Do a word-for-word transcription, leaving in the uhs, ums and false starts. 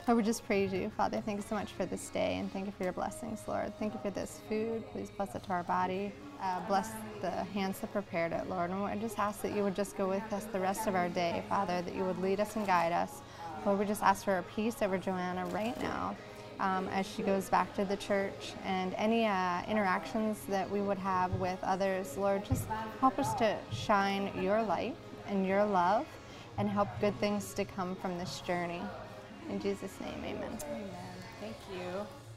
Lord, we just praise you, Father. Thank you so much for this day, and thank you for your blessings, Lord. Thank you for this food. Please bless it to our body. Uh, bless the hands that prepared it, Lord. And I just ask that you would just go with us the rest of our day, Father, that you would lead us and guide us. Lord, we just ask for a peace over Joanna right now um, as she goes back to the church, and any uh, interactions that we would have with others. Lord, just help us to shine your light and your love and help good things to come from this journey. In Jesus' name, amen. Amen. Thank you.